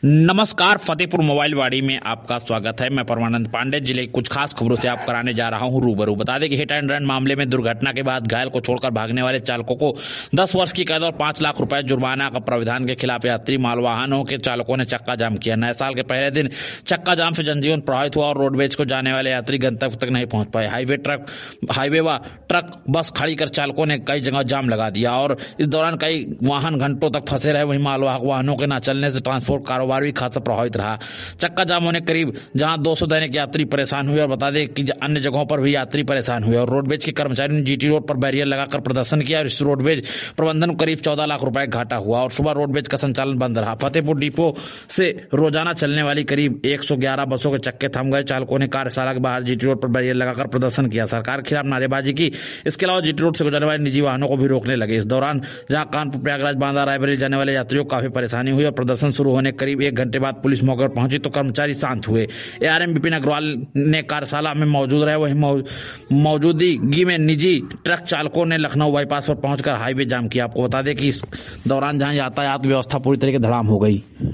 नमस्कार, फतेहपुर मोबाइल वाड़ी में आपका स्वागत है। मैं परमानंद पांडे जिले की कुछ खास खबरों से आप कराने जा रहा हूं रूबरू। बता दें कि हिट एंड रन मामले में दुर्घटना के बाद घायल को छोड़कर भागने वाले चालकों को 10 वर्ष की कैद और 5 लाख रुपए जुर्माना का प्रावधान के खिलाफ यात्री मालवाहनों के चालकों ने चक्का जाम किया। नए साल के पहले दिन चक्का जाम से जनजीवन प्रभावित हुआ और रोडवेज को जाने वाले यात्री गंतव्य तक नहीं पहुंच पाए। हाईवे व ट्रक बस खड़ी कर चालकों ने कई जगह जाम लगा दिया और इस दौरान कई वाहन घंटों तक फंसे रहे। वहीं मालवाहक वाहनों के न चलने से ट्रांसपोर्ट कारोबार भी खासा प्रभावित रहा। चक्का जाम होने करीब जहां 200 दैनिक यात्री परेशान हुए और बता दें कि अन्य जगहों पर भी यात्री परेशान हुए और रोडवेज के कर्मचारियों ने जीटी रोड पर बैरियर लगाकर प्रदर्शन किया और इस रोडवेज प्रबंधन को करीब 14 लाख रुपए घाटा हुआ और सुबह रोडवेज का संचालन बंद रहा। फतेहपुर डिपो से रोजाना चलने वाली करीब 111 बसों के चक्के थम गए। चालकों ने कार्यशाला के बाहर जीटी रोड पर बैरियर लगाकर प्रदर्शन किया, सरकार के खिलाफ नारेबाजी की। इसके अलावा जीटी रोड से गुजरने वाले निजी वाहनों को भी रोकने लगे। इस दौरान जहां कानपुर, प्रयागराज, बांदा, रायबरेली जाने वाले यात्रियों को काफी परेशानी हुई और प्रदर्शन शुरू होने करीब 1 घंटे बाद पुलिस मौके पर पहुंची तो कर्मचारी शांत हुए। एआरएम विपिन अग्रवाल ने कार्यशाला में मौजूद रहे। वहीं मौजूदगी में निजी ट्रक चालकों ने लखनऊ बाईपास पर पहुंचकर हाईवे जाम किया। आपको बता दें कि इस दौरान जहां यातायात व्यवस्था पूरी तरीके से धड़ाम हो गई।